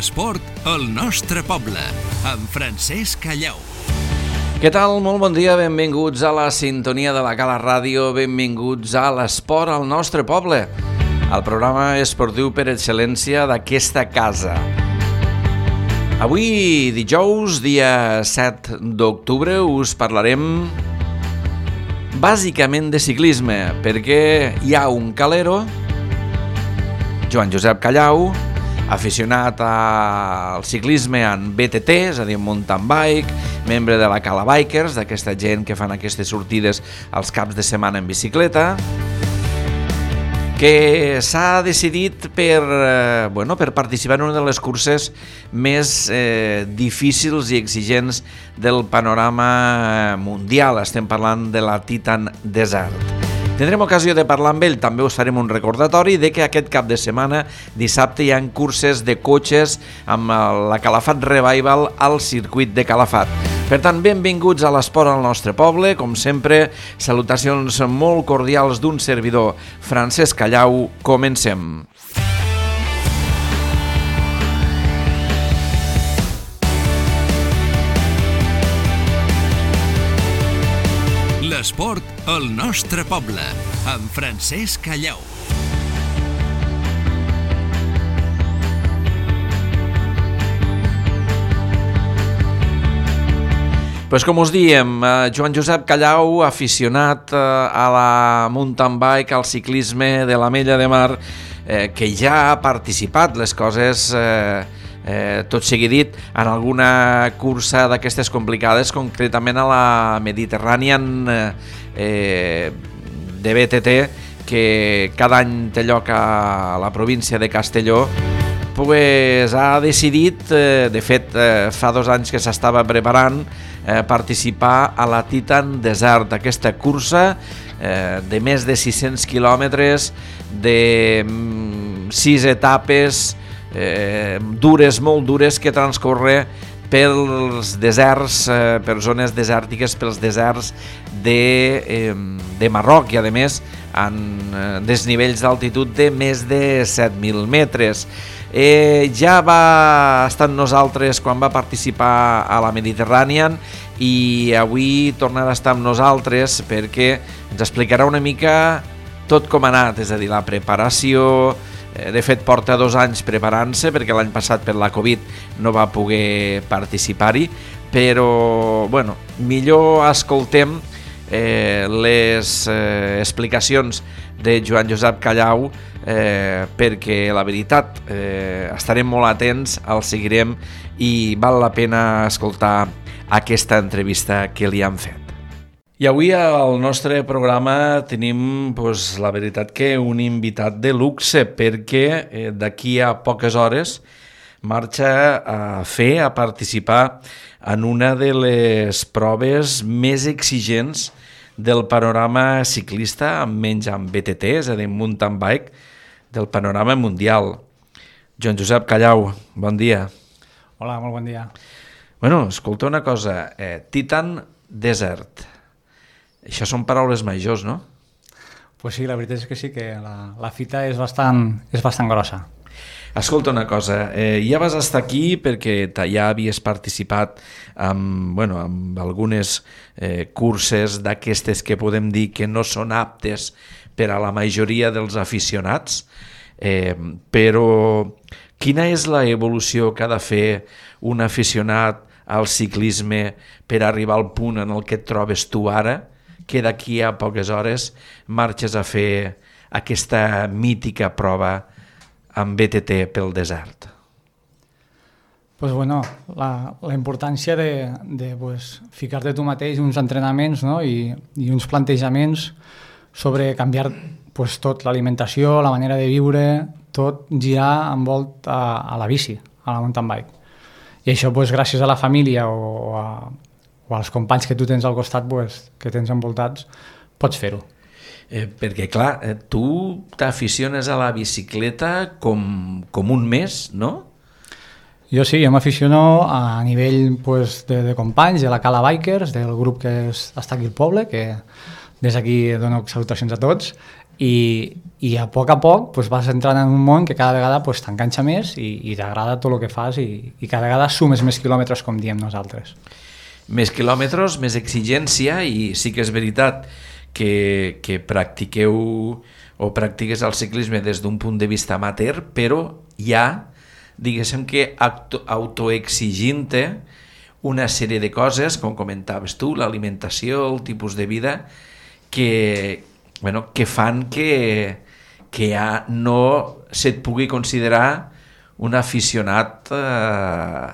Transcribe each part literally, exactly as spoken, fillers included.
L'esport al nostre poble, amb Francesc Callau. Què tal? Molt bon dia, benvinguts a la sintonia de la Cala Ràdio, benvinguts a l'esport al nostre poble, el programa esportiu per excel·lència d'aquesta casa. Avui, dijous, dia set d'octubre, us parlarem bàsicament de ciclisme, perquè hi ha un calero, Joan Josep Callau, aficionat al ciclisme en B T T, és a dir, mountain bike, membre de la Cala Bikers, d'aquesta gent que fan aquestes sortides als caps de setmana en bicicleta, que s'ha decidit per, eh, bueno, per participar en una de les curses més eh, difícils i exigents del panorama mundial. Estem parlant de la Titan Desert. Tindrem ocasió de parlar amb ell, també us farem un recordatori de que aquest cap de setmana, dissabte, hi ha curses de cotxes amb la Calafat Revival al circuit de Calafat. Per tant, benvinguts a l'esport al nostre poble, com sempre, salutacions molt cordials d'un servidor, Francesc Callau, comencem. L'esport al nostre poble, amb Francesc Callau. Pues com us diem, Joan Josep Callau, aficionat a la mountain bike, al ciclisme de l'Ametlla de Mar, eh, que ja ha participat, les coses, eh, eh, tot sigui dit, en alguna cursa d'aquestes complicades, concretament a la Mediterranean eh, de B T T, que cada any té lloc a la província de Castelló. Pues ha decidit, eh, de fet eh, fa dos anys que s'estava preparant, eh, participar a la Titan Desert, aquesta cursa eh, de més de sis-cents quilòmetres, de mm, sis etapes eh, dures, molt dures, que transcorre pels deserts, eh, per zones desèrtiques, pels deserts de, eh, de Marroc, i a més en eh, desnivells d'altitud de més de set mil metres. Eh, ja va estar amb nosaltres quan va participar a la Mediterranean i avui tornarà a estar amb nosaltres perquè ens explicarà una mica tot com ha anat, és a dir, la preparació. De fet, porta dos anys preparant-se perquè l'any passat per la Covid no va poder participar-hi, però bueno, millor escoltem eh, les eh, explicacions de Joan Josep Callau, eh, perquè la veritat eh, estarem molt atents, el seguirem i val la pena escoltar aquesta entrevista que li han fet. I avui al nostre programa tenim, pues, la veritat que un invitat de luxe, perquè eh, d'aquí a poques hores marxa a fer, a participar en una de les proves més exigents del panorama ciclista, menys amb B T T, és a dir, mountain bike, del panorama mundial. Joan Josep Callau, bon dia. Hola, molt bon dia. Bueno, escolta una cosa, eh, Titan Desert, això són paraules majors, no? Pues sí, la veritat és que sí, que la, la fita és bastant, és bastant grossa. Escolta una cosa, eh, ja vas estar aquí perquè ja havies participat amb, bueno, amb algunes eh, curses d'aquestes que podem dir que no són aptes per a la majoria dels aficionats, eh, però quina és la evolució que ha de fer un aficionat al ciclisme per arribar al punt en el que et trobes tu ara, que d'aquí a poques hores marxes a fer aquesta mítica prova amb B T T pel desert? Pues bueno, la, la importància de, de pues, ficar-te tu mateix uns entrenaments, no? I, i uns plantejaments sobre canviar pues, tot, l'alimentació, la manera de viure, tot girar envolt a, a la bici, a la mountain bike. I això pues, gràcies a la família o, a, o als companys que tu tens al costat, pues, que tens envoltats, pots fer-ho. Eh, perquè, clar, eh, tu t'aficiones a la bicicleta com, com un mes, no? Jo sí, jo m'aficiono a nivell pues, de, de companys, de la Cala Bikers, del grup que és, està aquí al poble, que des d'aquí dono salutacions a tots, i, i a poc a poc pues, vas entrant en un món que cada vegada pues, t'enganxa més i, i t'agrada tot el que fas i, i cada vegada sumes més quilòmetres, com diem nosaltres. Més quilòmetres, més exigència, i sí que és veritat que, que practiqueu o practiques el ciclisme des d'un punt de vista amateur, però ja, diguéssim que auto, autoexigint-te una sèrie de coses, com comentaves tu, l'alimentació, el tipus de vida, que, bueno, que fan que, que ja no se't pugui considerar un aficionat eh,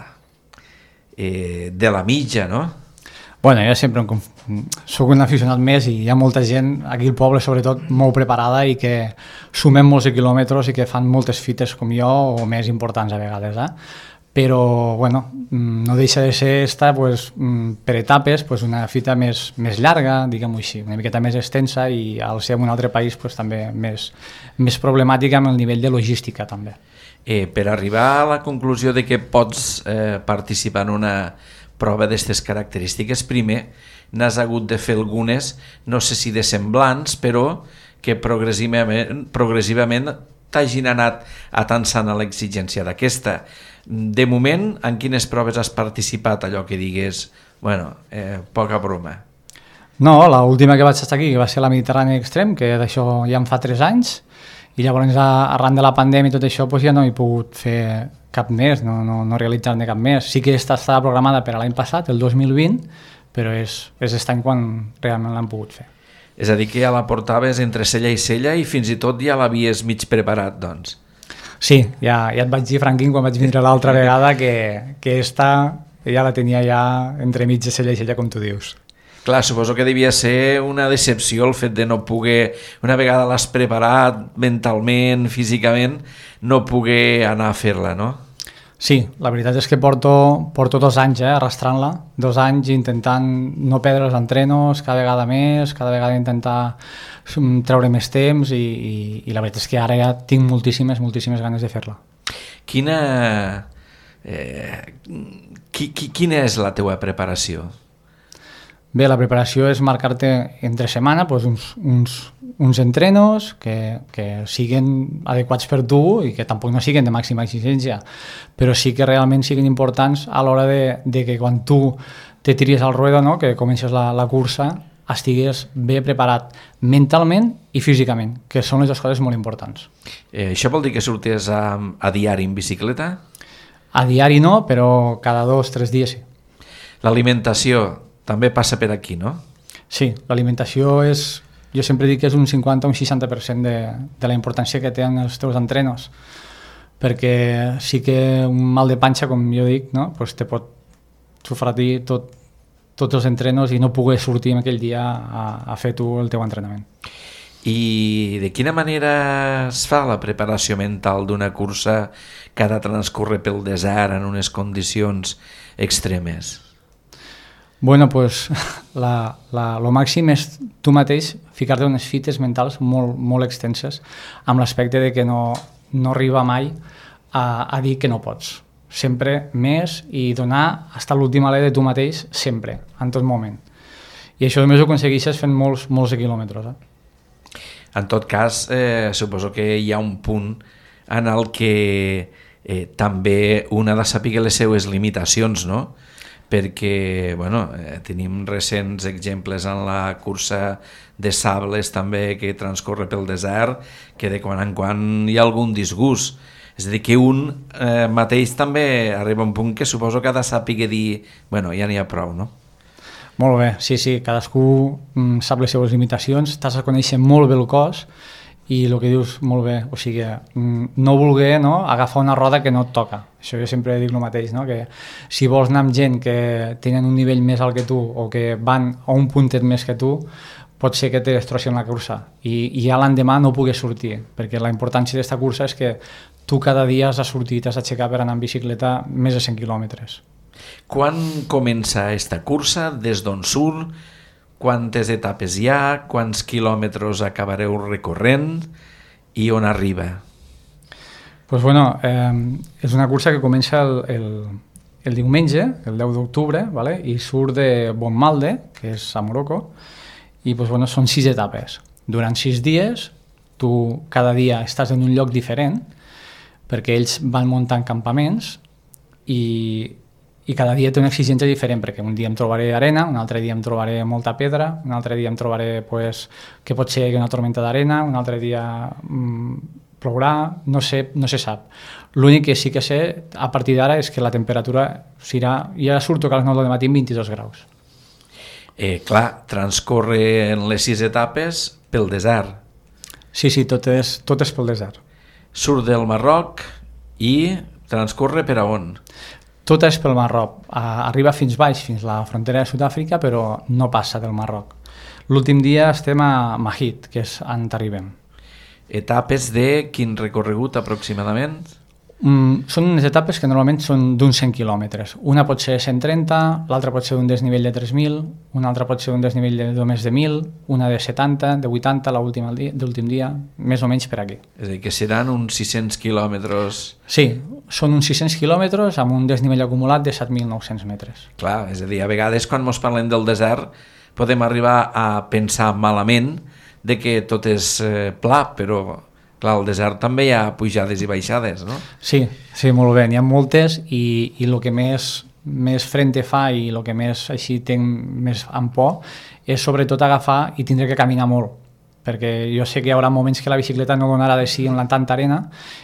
eh, de la mitja, no? Bueno, jo sempre em conf... soc un aficionat més i hi ha molta gent, aquí al poble sobretot, molt preparada i que sumen molts quilòmetres i que fan moltes fites com jo o més importants a vegades, eh? Però bueno, no deixa de ser esta, pues, per etapes pues, una fita més, més llarga, diguem-ho així, una miqueta més extensa i al ser en un altre país pues, també més, més problemàtica amb el nivell de logística també. Eh, per arribar a la conclusió de que pots eh, participar en una prova d'aquestes característiques, primer n'has hagut de fer algunes, no sé si de semblants, però que progressivament, progressivament t'hagin anat atansant a l'exigència d'aquesta. De moment, en quines proves has participat, allò que digués, bueno, eh, poca broma? No, l'última que vaig estar aquí, que va ser la Mediterrània Extrem, que d'això ja en fa tres anys, i llavors arran de la pandèmia i tot això pues ja no he pogut fer cap més, no, no, no realitzar-ne cap més. Sí que esta estava programada per a l'any passat, el dos mil vint, però és, és aquest any quan realment l'han pogut fer. És a dir, que ja la portaves entre cella i cella i fins i tot ja l'havies mig preparat, doncs. Sí, ja, ja et vaig dir, Franquín, quan vaig vindre l'altra vegada, que, que esta ja la tenia ja entre mig de cella i cella, com tu dius. Clar, suposo que devia ser una decepció el fet de no poder, una vegada l'has preparat mentalment, físicament, no poder anar a fer-la, no? Sí, la veritat és que porto, porto dos anys eh, arrastrant-la, dos anys intentant no perdre els entrenos, cada vegada més, cada vegada intentar treure més temps i, i, i la veritat és que ara ja tinc moltíssimes, moltíssimes ganes de fer-la. Quina, eh, qui, qui, quina és la teua preparació? Bé, la preparació és marcar-te entre setmana doncs, uns, uns, uns entrenos que, que siguin adequats per tu i que tampoc no siguin de màxima exigència, però sí que realment siguin importants a l'hora de, de que quan tu te tiris al ruedo, no? Que comences la, la cursa, estigues bé preparat mentalment i físicament, que són les dues coses molt importants. Eh, això vol dir que surtes a, a diari en bicicleta? A diari no, però cada dos o tres dies sí. L'alimentació també passa per aquí, no? Sí, l'alimentació és, jo sempre dic que és un cinquanta o un seixanta per cent de, de la importància que tenen els teus entrenos, perquè sí que un mal de panxa, com jo dic, no? Pues te pot sofratir tot, tots els entrenos i no poder sortir en aquell dia a, a fer tu el teu entrenament. I de quina manera es fa la preparació mental d'una cursa que ha de transcórrer pel desert en unes condicions extremes? Bueno, pues la, la, lo màxim és tu mateix ficar-te unes fites mentals molt, molt extenses amb l'aspecte de que no, no arriba mai a, a dir que no pots. Sempre més i donar fins a l'últim alè de tu mateix, sempre, en tot moment. I això només ho aconsegueixes fent molts, molts quilòmetres. Eh? En tot cas, eh, suposo que hi ha un punt en el que eh, també un ha de saber les seues limitacions, no? Perquè bueno, eh, tenim recents exemples en la cursa de sables també que transcorre pel desert, que de quan en quan hi ha algun disgust. És a dir, que un eh, mateix també arriba a un punt que suposo que ha de saber dir, bueno, ja n'hi ha prou, no? Molt bé, sí, sí, cadascú mm, sap les seues limitacions, t'has de conèixer molt bé el cos i el que dius molt bé, o sigui, no voler no, agafar una roda que no et toca. Això jo sempre dic el mateix, no? Que si vols anar amb gent que tenen un nivell més alt que tu o que van a un puntet més que tu, pot ser que te destrossin la cursa i, i ja l'endemà no pugues sortir, perquè la importància d'aquesta cursa és que tu cada dia has de sortir, t'has d'aixecar per anar en bicicleta més de cent quilòmetres. Quan comença aquesta cursa? Des d'on surt? Quantes etapes hi ha? Quants quilòmetres acabareu recorrent? I on arriba? Pues bueno, eh, és una cursa que comença el, el, el diumenge, el deu d'octubre, ¿vale? I surt de Bonmalde, que és a Morocco, i pues bueno, són sis etapes. Durant sis dies tu cada dia estàs en un lloc diferent, perquè ells van muntant campaments i, i cada dia té una exigència diferent, perquè un dia em trobaré arena, un altre dia em trobaré molta pedra, un altre dia em trobaré pues, que pot ser una tormenta d'arena, un altre dia mmm, plourà, no sé, no se sap. L'únic que sí que sé a partir d'ara és que la temperatura serà, ja surto que a les nou del matí amb vint-i-dos graus. Eh, clar, transcorren les sis etapes pel desert. Sí, sí, tot és, tot és pel desert. Surt del Marroc i transcorre per a on? Tot és pel Marroc. Arriba fins baix, fins la frontera de Sud-àfrica, però no passa del Marroc. L'últim dia estem a Mahid, que és on arribem. Etapes de quin recorregut aproximadament? Mm, són unes etapes que normalment són d'uns cent quilòmetres. Una pot ser cent trenta, l'altra pot ser un desnivell de tres mil, una altra pot ser un desnivell de només de mil, una de setanta, de vuitanta, l'últim dia, l'últim dia, més o menys per aquí. És a dir, que seran uns sis-cents quilòmetres... Sí, són uns sis-cents quilòmetres amb un desnivell acumulat de set mil nou-cents metres. Clar, és a dir, a vegades quan ens parlem del desert podem arribar a pensar malament de que tot és eh, pla, però... Clar, al desert també hi ha pujades i baixades, no? Sí, sí, molt bé, n'hi ha moltes i, i el que més, més frente fa i el que més així tinc més en por és sobretot agafar i tindré que caminar molt, perquè jo sé que hi haurà moments que la bicicleta no donarà de si en la tanta arena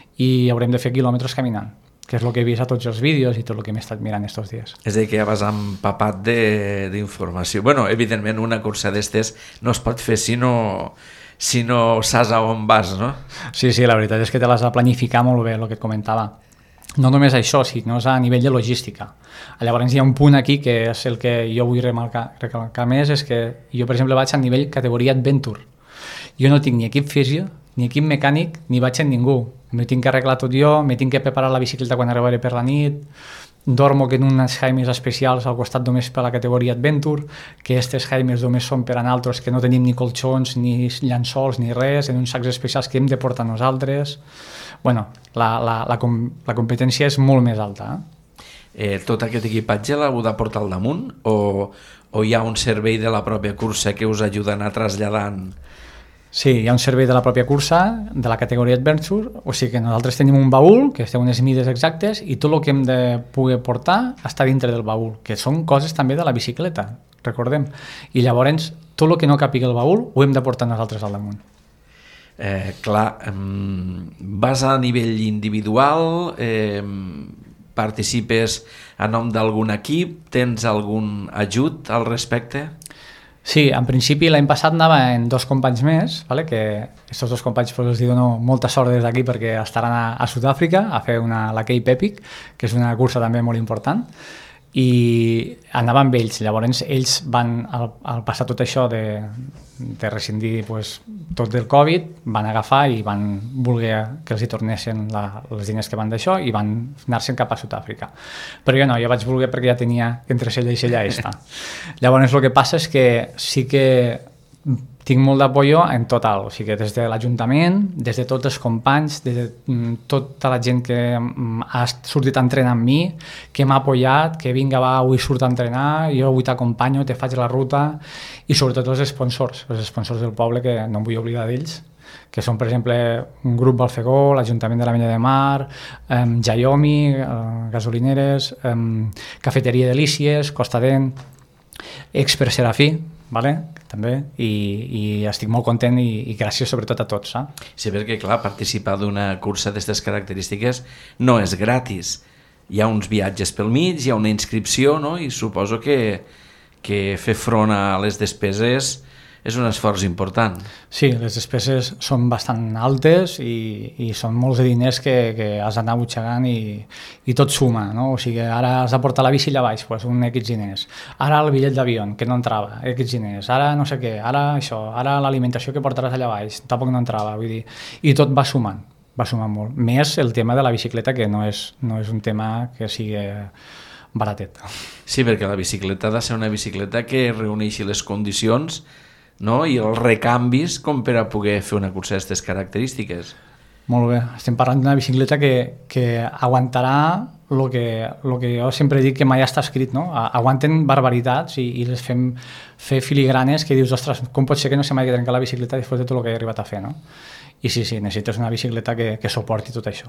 i haurem de fer quilòmetres caminant, que és el que he vist a tots els vídeos i tot el que m'he estat mirant estos dies. És a dir, que ja vas empapat d'informació. Bueno, evidentment una cursa d'estes no es pot fer si no... si no saps a on vas, no? Sí, sí, la veritat és que te l'has de planificar molt bé, el que et comentava. No només això, sinó a nivell de logística. Llavors hi ha un punt aquí que és el que jo vull remarcar, recalcar més, és que jo, per exemple, vaig a nivell categoria Adventure. Jo no tinc ni equip físic, ni equip mecànic, ni vaig amb ningú. M'he tinc que arreglar tot jo, m'he tinc que preparar la bicicleta quan arribaré per la nit, dormo en unes jaimes especials al costat només per la categoria Adventure, que aquestes jaimes només són per a nosaltres que no tenim ni colxons, ni llençols, ni res, en uns sacs especials que hem de portar nosaltres. Bueno, la, la, la, com, la competència és molt més alta. Eh? Eh, tot aquest equipatge l'heu de portar al damunt o, o hi ha un servei de la pròpia cursa que us ajuda a anar traslladant? Sí, hi ha un servei de la pròpia cursa, de la categoria Adventure, o sigui que nosaltres tenim un baúl, que té unes mides exactes, i tot el que hem de poder portar està dintre del baúl, que són coses també de la bicicleta, recordem. I llavors, tot el que no càpiga el baúl ho hem de portar nosaltres al damunt. Eh, clar, eh, vas a nivell individual, eh, participes a nom d'algun equip, tens algun ajut al respecte? Sí, en principi l'any passat anava en dos companys més, vale? Que aquests dos companys pues, els dono molta sort des d'aquí perquè estaran a, a Sud-àfrica a fer una, la Cape Epic, que és una cursa també molt important, i anava amb ells. Llavors ells van, al, al passar tot això de, de rescindir pues, tot del Covid, van agafar i van voler que els hi tornessin la, els diners que van d'això i van anar-se'n cap a Sud-àfrica. Però jo no, jo vaig voler perquè ja tenia entre cella i cella esta. Llavors el que passa és que sí que tinc molt d'apoyo en total, o sigui, des de l'Ajuntament, des de tots els companys, des de tota la gent que ha sortit a entrenar amb mi, que m'ha apoyat, que vinga, va, avui surt a entrenar, jo avui t'acompanyo, te faig la ruta, i sobretot els sponsors, els sponsors del poble, que no em vull oblidar d'ells, que són, per exemple, un grup Balfegó, l'Ajuntament de la Mella de Mar, eh, Jaiomi, eh, Gasolineres, eh, Cafeteria Delícies, Costa Dent, Expert Serafí, vale? També, i, i estic molt content i, i gràcies sobretot a tots. Eh? Sí, perquè clar, participar d'una cursa d'aquestes característiques no és gratis. Hi ha uns viatges pel mig, hi ha una inscripció, no? I suposo que, que fer front a les despeses és un esforç important. Sí, les despeses són bastant altes i, i són molts de diners que, que has d'anar butxegant i, i tot suma, no? O sigui, ara has de portar la bici allà baix, pues, un X diners. Ara el bitllet d'avió, que no entrava, X diners. Ara no sé què, ara això, ara l'alimentació que portaràs allà baix, tampoc no entrava. Vull dir, i tot va sumant, va sumant molt. Més el tema de la bicicleta, que no és, no és un tema que sigui baratet. Sí, perquè la bicicleta ha de ser una bicicleta que reuneixi les condicions, no? I els recanvis com per a poder fer una cursa d'aquestes característiques. Molt bé, estem parlant d'una bicicleta que, que aguantarà el que, lo que jo sempre dic que mai està escrit, no? Aguanten barbaritats i, i les fem fer filigranes que dius, ostres, com pot ser que no se m'hagi de trencar la bicicleta després de tot el que he arribat a fer, no? i sí, sí, necessites una bicicleta que, que suporti tot això.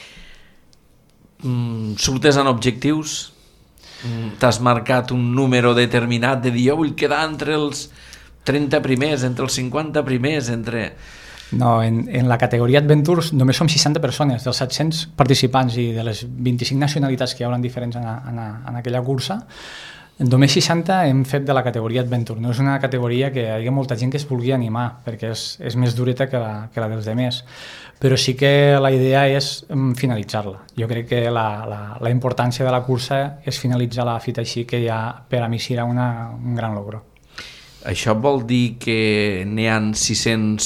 Mm, surtes en objectius? Mm, t'has marcat un número determinat de dir jo vull quedar entre els trenta primers, entre els cinquanta primers, entre... No, en, en la categoria Adventures només som seixanta persones, dels set-cents participants i de les vint-i-cinc nacionalitats que hi haurà diferents en, a, en, a, en aquella cursa, només seixanta hem fet de la categoria Adventure. No és una categoria que hi hagi molta gent que es vulgui animar, perquè és, és més dureta que la, que la dels demés. Però sí que la idea és finalitzar-la. Jo crec que la, la, la importància de la cursa és finalitzar la fita així, que ja per a mi serà una, un gran logro. Això vol dir que n'hi ha sis-cents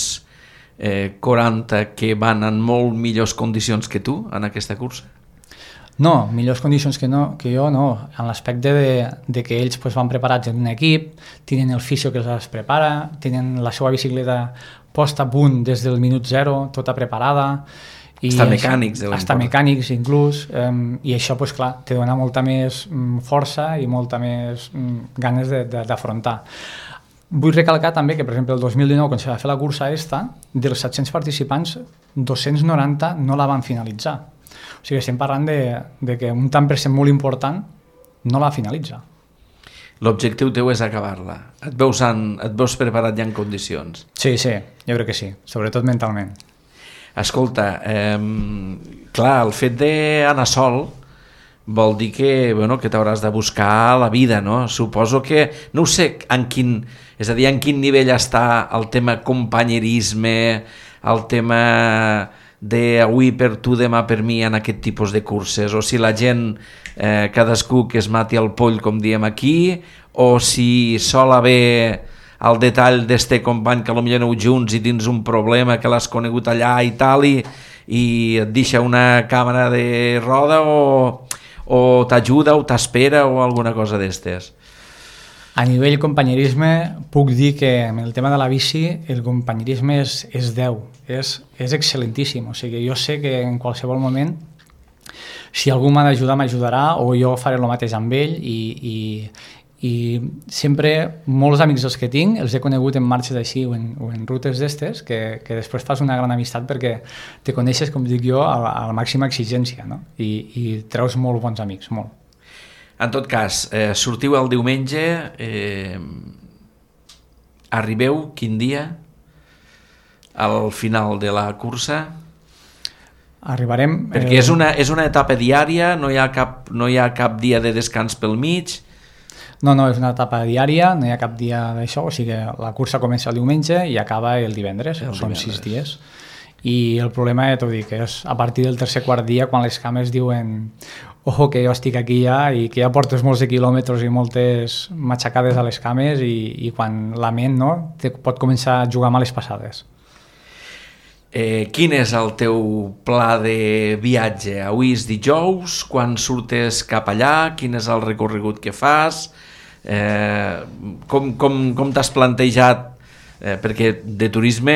quaranta que van en molt millors condicions que tu en aquesta cursa? No, millors condicions que, no, que jo no, en l'aspecte de, de que ells pues, van preparats en un equip, tenen el fisio que els prepara, tenen la seva bicicleta posta a punt des del minut zero, tota preparada, i hasta mecànics, hasta mecànics inclús, um, i això pues, clar, te dona molta més um, força i molta més um, ganes d'afrontar. Vull recalcar també que, per exemple, el dos mil dinou, quan se va fer la cursa esta, dels set-cents participants, dos-cents noranta no la van finalitzar. O sigui, estem parlant de, de que un tant per cent molt important no la finalitza. L'objectiu teu és acabar-la. Et veus, en, et veus preparat ja en condicions? Sí, sí, jo crec que sí, sobretot mentalment. Escolta, eh, clar, el fet d'anar sol vol dir que, bueno, que t'hauràs de buscar la vida, no? Suposo que, no ho sé en quin, és a dir, en quin nivell està el tema companyerisme, el tema de avui per tu, demà per mi en aquest tipus de curses, o si la gent, eh, cadascú que es mati el poll, com diem aquí, o si sol haver el detall d'este company que potser aneu junts i tens un problema que l'has conegut allà i tal, i, i et deixa una càmera de roda o... o t'ajuda o t'espera o alguna cosa d'estes? A nivell companyerisme puc dir que en el tema de la bici el companyerisme és, és deu, és, és excel·lentíssim, o sigui, jo sé que en qualsevol moment si algú m'ha d'ajudar m'ajudarà o jo faré el mateix amb ell i, i, i sempre molts amics els que tinc els he conegut en marxes així o en, o en rutes d'estes que, que després fas una gran amistat perquè te coneixes, com dic jo, a, a la màxima exigència, no? I, i treus molt bons amics, molt. En tot cas, eh, sortiu el diumenge, eh, arribeu quin dia al final de la cursa? Arribarem... Perquè eh... és, una, és una etapa diària, no hi ha cap, no hi ha cap dia de descans pel mig. No, no, és una etapa diària, no hi ha cap dia d'això, o sigui que la cursa comença el diumenge i acaba el divendres, el són divendres. sis dies. I el problema, ja t'ho dic, és a partir del tercer quart dia, quan les cames diuen ojo, que jo estic aquí ja i que ja portes molts de quilòmetres i moltes matxacades a les cames i, i quan la ment, no, te pot començar a jugar males passades. Eh, quin és el teu pla de viatge? Avui és dijous, quan surtes cap allà, quin és el recorregut que fas? Eh, com com, com t'has plantejat? Eh, perquè de turisme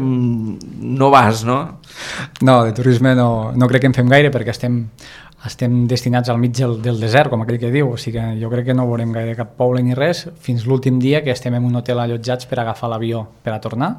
no vas, no? No, de turisme no, no crec que en fem gaire perquè estem, estem destinats al mig del, del desert, com aquell que diu, o sigui que jo crec que no veurem gaire cap poble ni res fins l'últim dia que estem en un hotel allotjats per agafar l'avió per a tornar.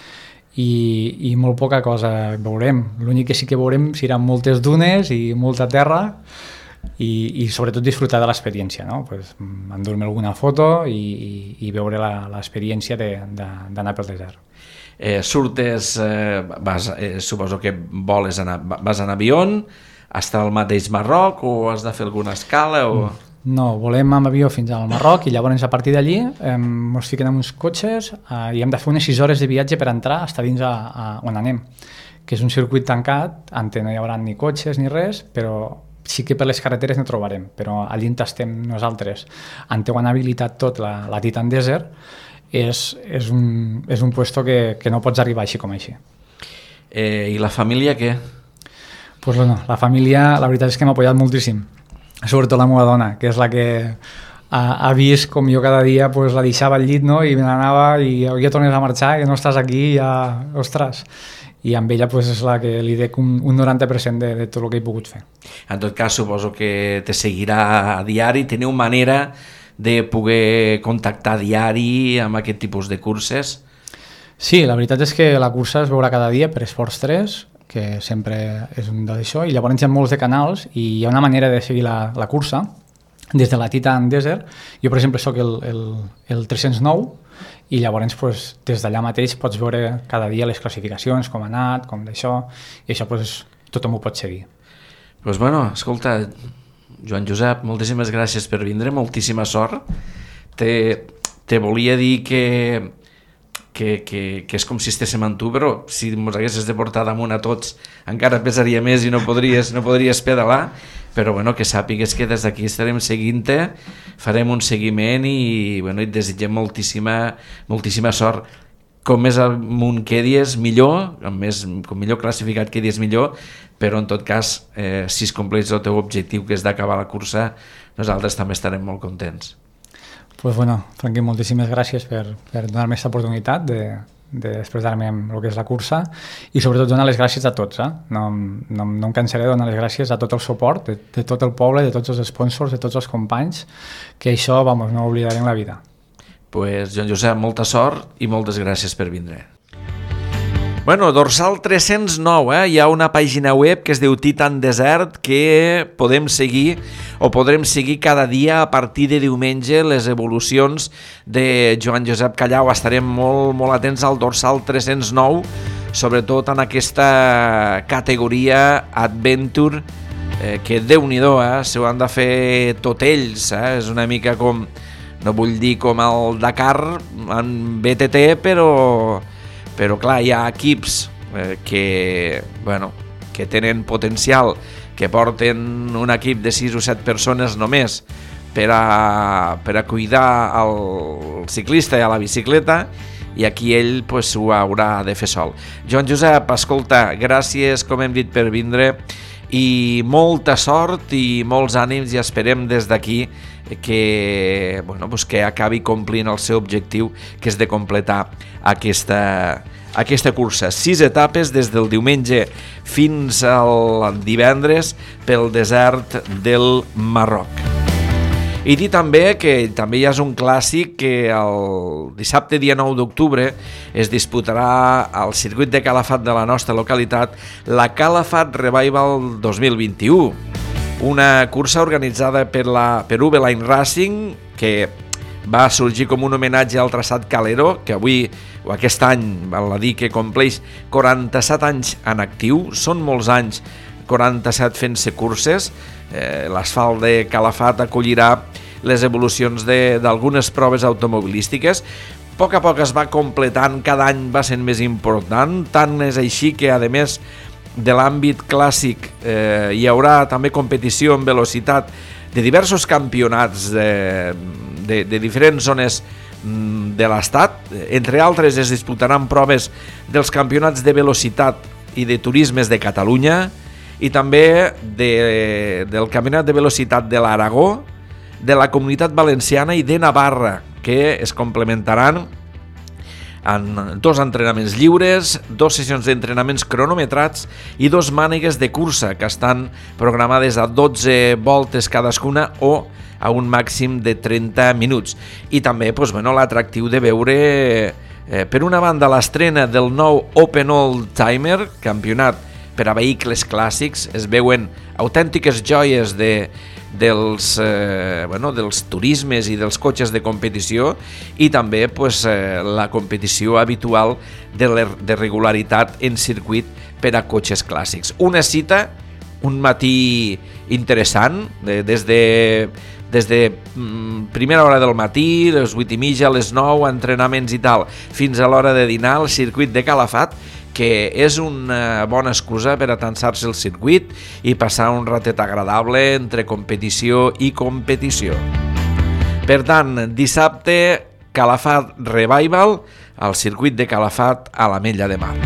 I, i molt poca cosa veurem. L'únic que sí que veurem seran moltes dunes i molta terra i, i sobretot disfrutar de l'experiència, no? Pues, endur-me alguna foto i, i, i veure l'experiència d'anar pel desert. Eh, surtes, eh, vas, eh, suposo que voles anar, vas en avió, fins al mateix Marroc o has de fer alguna escala? O... No, volem amb avió fins al Marroc i llavors a partir d'allí eh, ens fiquem en uns cotxes eh, i hem de fer unes sis hores de viatge per entrar fins dins a, a on anem, que és un circuit tancat, on no hi haurà ni cotxes ni res, però sí que per les carreteres no trobarem, però allí on estem nosaltres, on ho han habilitat tot, la, la Titan Desert, és, és, un, és un puesto que, que no pots arribar així com així. Eh, I la família què? Pues bueno, la família, la veritat és que m'ha apoyat moltíssim, sobretot la meva dona, que és la que ha, ha vist com jo cada dia pues, la deixava al llit, no? I me n'anava i ja tornes a marxar, que no estàs aquí, ja, ostres. I amb ella pues, és la que li dec un, un noranta per cent de, de tot el que he pogut fer. En tot cas, suposo que te seguirà a diari. Teniu manera de poder contactar a diari amb aquest tipus de curses? Sí, la veritat és que la cursa es veurà cada dia per Esports tres, que sempre és un d'això, i llavors hi ha molts de canals i hi ha una manera de seguir la, la cursa des de la Titan Desert. Jo, per exemple, soc el, el, el tres-cents nou i llavors pues, des d'allà mateix pots veure cada dia les classificacions, com ha anat, com d'això, i això pues, tothom ho pot seguir. Pues bueno, escolta, Joan Josep, moltíssimes gràcies per vindre, moltíssima sort. Te, te volia dir que, que, que, que és com si estéssim amb tu, però si ens haguessis de portar damunt a tots encara pesaria més i no podries, no podries pedalar. Però bueno, que sàpigues que des d'aquí estarem seguint-te, farem un seguiment i, bueno, et desitgem moltíssima, moltíssima sort. Com més amunt quedis, millor, com, més, com millor classificat quedis, millor, però en tot cas, eh, si es compleix el teu objectiu, que és d'acabar la cursa, nosaltres també estarem molt contents. Pues bueno, Franqui, moltíssimes gràcies per, per donar-me aquesta oportunitat de, d'expressar-me amb el que és la cursa i sobretot donar les gràcies a tots. Eh? No, no, no em cansaré de donar les gràcies a tot el suport, de, de tot el poble, de tots els sponsors, de tots els companys, que això, vamos, no ho oblidaré en la vida. Pues, Joan Josep, molta sort i moltes gràcies per vindre. Bueno, Dorsal tres-cents nou, eh? Hi ha una pàgina web que es diu Titan Desert que podem seguir o podrem seguir cada dia a partir de diumenge les evolucions de Joan Josep Callau. Estarem molt, molt atents al Dorsal tres-cents nou, sobretot en aquesta categoria Adventure, eh, que Déu-n'hi-do, eh? s'ho han de fer tot ells, eh? És una mica com, no vull dir com el Dakar en B T T, però... però clar, hi ha equips eh, que, bueno, que tenen potencial, que porten un equip de sis o set persones només per a, per a cuidar el ciclista i a la bicicleta, i aquí ell pues, ho haurà de fer sol. Joan Josep, escolta, gràcies, com hem dit, per vindre, i molta sort i molts ànims, i esperem des d'aquí que, bueno, pues que acabi complint el seu objectiu, que és de completar aquesta, aquesta cursa. Sis etapes des del diumenge fins al divendres pel desert del Marroc. I dir també que també hi ha un clàssic que el dissabte dia nou d'octubre es disputarà al circuit de Calafat de la nostra localitat, la Calafat Revival dos mil vint-i-u, una cursa organitzada per, la, per Uber Line Racing, que va sorgir com un homenatge al traçat Calero, que avui o aquest any val a dir que compleix quaranta-set anys en actiu. Són molts anys, quaranta-set fent-se curses. Eh, l'asfalt de Calafat acollirà les evolucions d'algunes proves automobilístiques. A poc a poc es va completant, cada any va sent més important, tant és així que, a més de l'àmbit clàssic, eh, hi haurà també competició en velocitat de diversos campionats de, de, de diferents zones de l'estat. Entre altres es disputaran proves dels campionats de velocitat i de turismes de Catalunya i també de, del campionat de velocitat de l'Aragó, de la Comunitat Valenciana i de Navarra, que es complementaran en dos entrenaments lliures, dos sessions d'entrenaments cronometrats i dos mànegues de cursa que estan programades a dotze voltes cadascuna o a un màxim de trenta minuts. I també doncs, bueno, l'atractiu de veure, eh, per una banda, l'estrena del nou Open Old Timer, campionat per a vehicles clàssics. Es veuen autèntiques joies de, dels, eh, bueno, dels turismes i dels cotxes de competició, i també pues, eh, la competició habitual de, de regularitat en circuit per a cotxes clàssics. Una cita, un matí interessant, de, des de des de mm, primera hora del matí, les vuit i mitja, les nou, entrenaments i tal, fins a l'hora de dinar al circuit de Calafat, que és una bona excusa per atansar-se el circuit i passar un ratet agradable entre competició i competició. Per tant, dissabte, Calafat Revival, al circuit de Calafat a l'Ametlla de Mar.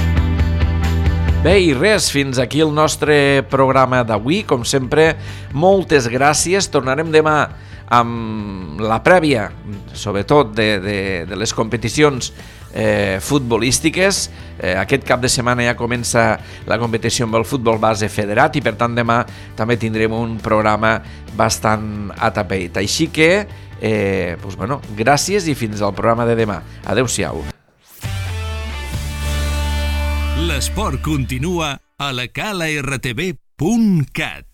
Bé, i res, fins aquí el nostre programa d'avui. Com sempre, moltes gràcies. Tornarem demà amb la prèvia, sobretot de, de, de les competicions eh, futbolístiques. Eh, aquest cap de setmana ja comença la competició amb el futbol base federat i per tant demà també tindrem un programa bastant atapeït. Així que, eh, doncs, bueno, gràcies i fins al programa de demà. Adéu-siau. L'esport continua a la cala r t v punt cat.